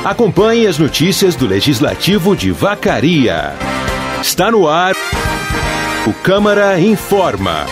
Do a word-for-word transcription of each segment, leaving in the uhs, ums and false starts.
Acompanhe as notícias do Legislativo de Vacaria. Está no ar o Câmara Informa.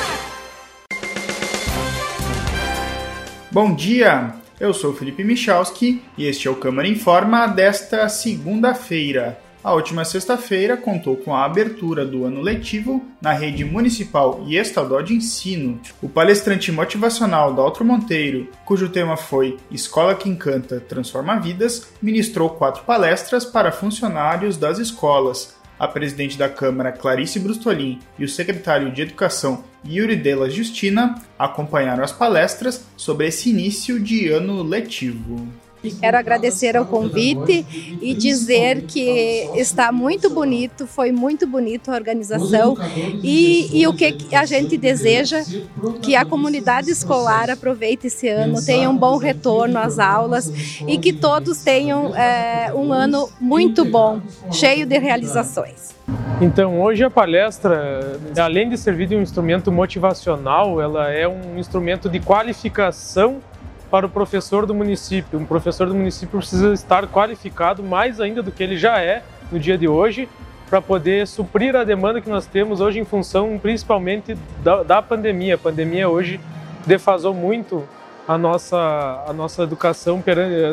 Bom dia, eu sou Felipe Michalski e este é o Câmara Informa desta segunda-feira. A última sexta-feira contou com a abertura do ano letivo na rede municipal e estadual de ensino. O palestrante motivacional Daltro Monteiro, cujo tema foi Escola que Encanta, Transforma Vidas, ministrou quatro palestras para funcionários das escolas. A presidente da Câmara, Clarice Brustolin, e o secretário de Educação, Yuri Della Justina, acompanharam as palestras sobre esse início de ano letivo. Quero agradecer ao convite e dizer que está muito bonito, foi muito bonito a organização e, e o que a gente deseja que a comunidade escolar aproveite esse ano, tenha um bom retorno às aulas e que todos tenham é, um ano muito bom, cheio de realizações. Então, hoje a palestra, além de servir de um instrumento motivacional, ela é um instrumento de qualificação para o professor do município. Um professor do município precisa estar qualificado mais ainda do que ele já é no dia de hoje, para poder suprir a demanda que nós temos hoje em função principalmente da, da pandemia. A pandemia hoje defasou muito a nossa, a nossa educação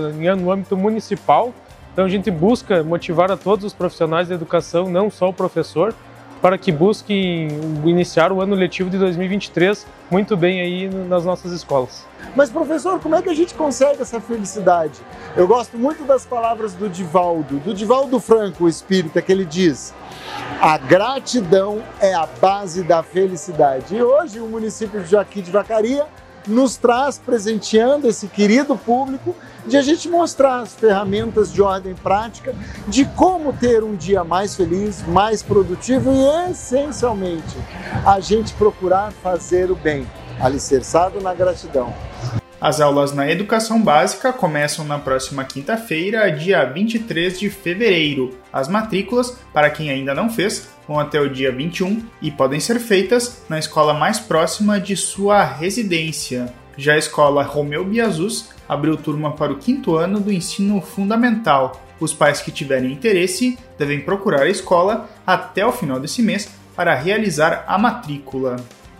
no âmbito municipal. Então a gente busca motivar a todos os profissionais da educação, não só o professor, para que busquem iniciar o ano letivo de dois mil e vinte e três muito bem aí nas nossas escolas. Mas, professor, como é que a gente consegue essa felicidade? Eu gosto muito das palavras do Divaldo, do Divaldo Franco, o espírita, que ele diz: a gratidão é a base da felicidade. E hoje o município de Joaquim de Vacaria nos traz, presenteando esse querido público, de a gente mostrar as ferramentas de ordem prática de como ter um dia mais feliz, mais produtivo e, essencialmente, a gente procurar fazer o bem, alicerçado na gratidão. As aulas na educação básica começam na próxima quinta-feira, dia vinte e três de fevereiro. As matrículas, para quem ainda não fez, vão até o dia vinte e um e podem ser feitas na escola mais próxima de sua residência. Já a escola Romeu Biazus abriu turma para o quinto ano do ensino fundamental. Os pais que tiverem interesse devem procurar a escola até o final desse mês para realizar a matrícula.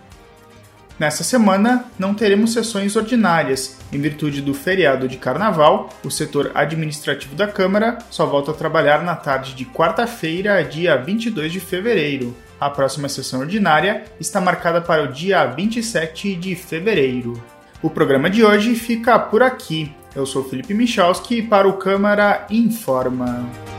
Nessa semana, não teremos sessões ordinárias. Em virtude do feriado de Carnaval, o setor administrativo da Câmara só volta a trabalhar na tarde de quarta-feira, dia vinte e dois de fevereiro. A próxima sessão ordinária está marcada para o dia vinte e sete de fevereiro. O programa de hoje fica por aqui. Eu sou Felipe Michalski para o Câmara Informa.